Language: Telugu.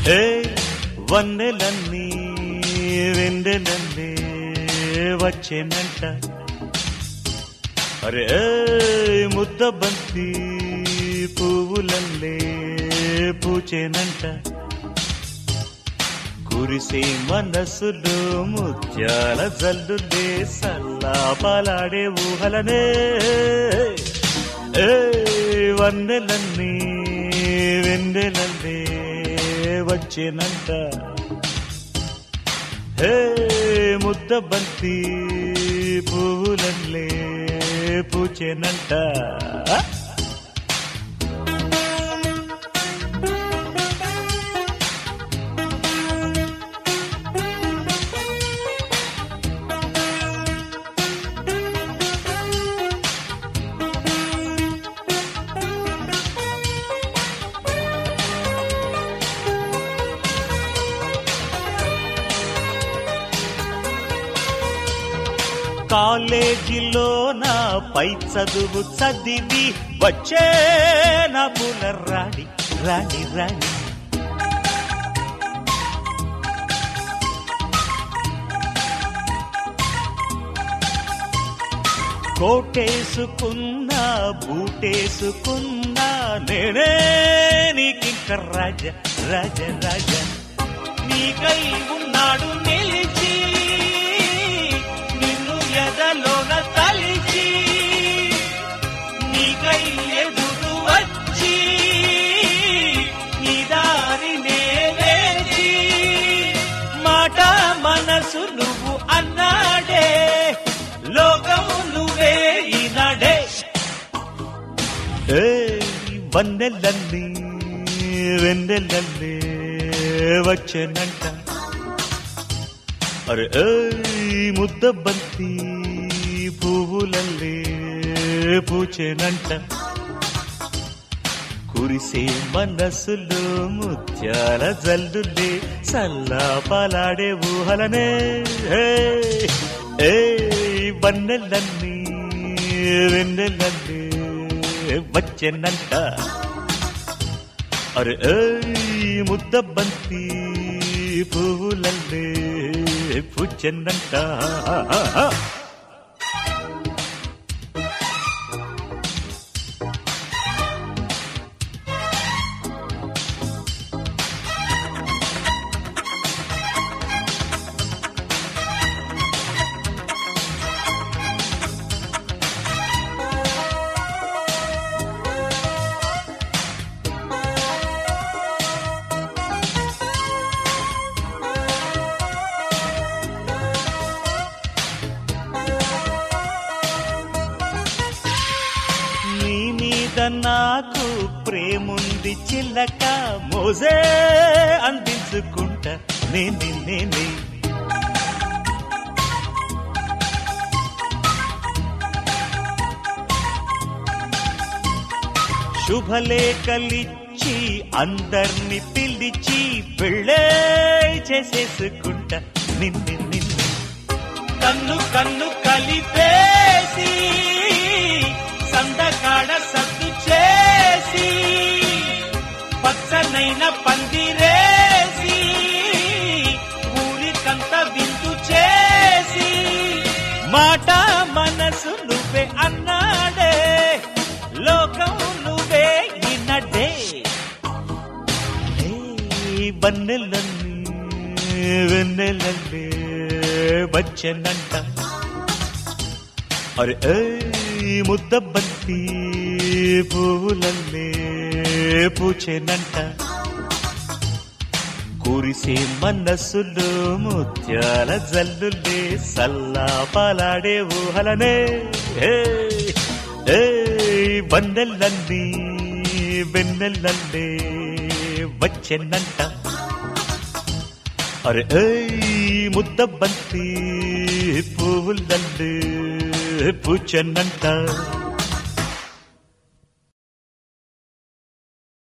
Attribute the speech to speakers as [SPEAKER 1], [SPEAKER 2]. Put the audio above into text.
[SPEAKER 1] ఏ వన్నెలన్నీ వెందెలన్నీ వచ్చేనంట. అరే ముద్ద బంతి పువ్వులల్లే పూచేనంట. కురిసే మనసులో ముత్యాల జల్లులే సల్లాపాలాడే ఊహలనే. ఏ వన్నెలన్నీ వెన్నెలల్లే వచ్చేనంట. హే ముద్ద బంతి పువ్వులల్లే పూచేనంట. కాలేజీలో నా పై చదువు చదివి వచ్చే నా పూల రాణి రాణి రాణి. కోటేసుకున్నా బూటేసుకున్నా నేనే నీకింక రాజ రాజ రాజ. నీకై ఉన్నాడు నిలిచి ఎదలోన తలిచి నీకై ఎదురు వచ్చి నీ దారినే వేచి మాట మనసు నువ్వు అన్నాడే లోకం నువ్వే ఈనాడే. వన్నెలన్నీ వెన్నెలన్నీ వచ్చేనంట. అరే ముద్ద బంతి పువ్వులల్లే పూచేనంట. కురిసే మనసులో ముత్యాల జల్లులే సల్లాపాలాడే ఊహలనే. ఏ వన్నెలన్నీ వెన్నెలల్లే వచ్చేనంట. అరే ముద్ద బంతి పువ్వులల్లే పూచెన్నంట. నాకు ప్రేముంది చిల్లక మోజే అందించుకుంటా నేనే నేనే. శుభలేఖలిచ్చి అందర్ని పిలిచి పెళ్ళే చేసేసుకుంటా నిన్ను నిన్ను. కన్ను కన్ను కలిపేసి సందకాడ సత్తు చేసి పచ్చనైన పందిరేసి ఊరికంత విందు చేసి మాట మనసు నువ్వే అన్నాడే లోకం నువ్వే ఈనాడే. వన్నెలన్నీ వెన్నెలల్లే వచ్చేనంట. అరే ముద్ద బంతి పువ్వులల్లే పూచేనంట. కురిసే మనసులో ముత్యాల జల్లులే సల్లాపాలాడే ఊహలనే. వన్నెలన్నీ వెన్నెలల్లే వచ్చేనంట. అరే ముద్ద బంతి పువ్వులల్లే పూచెన్నంట.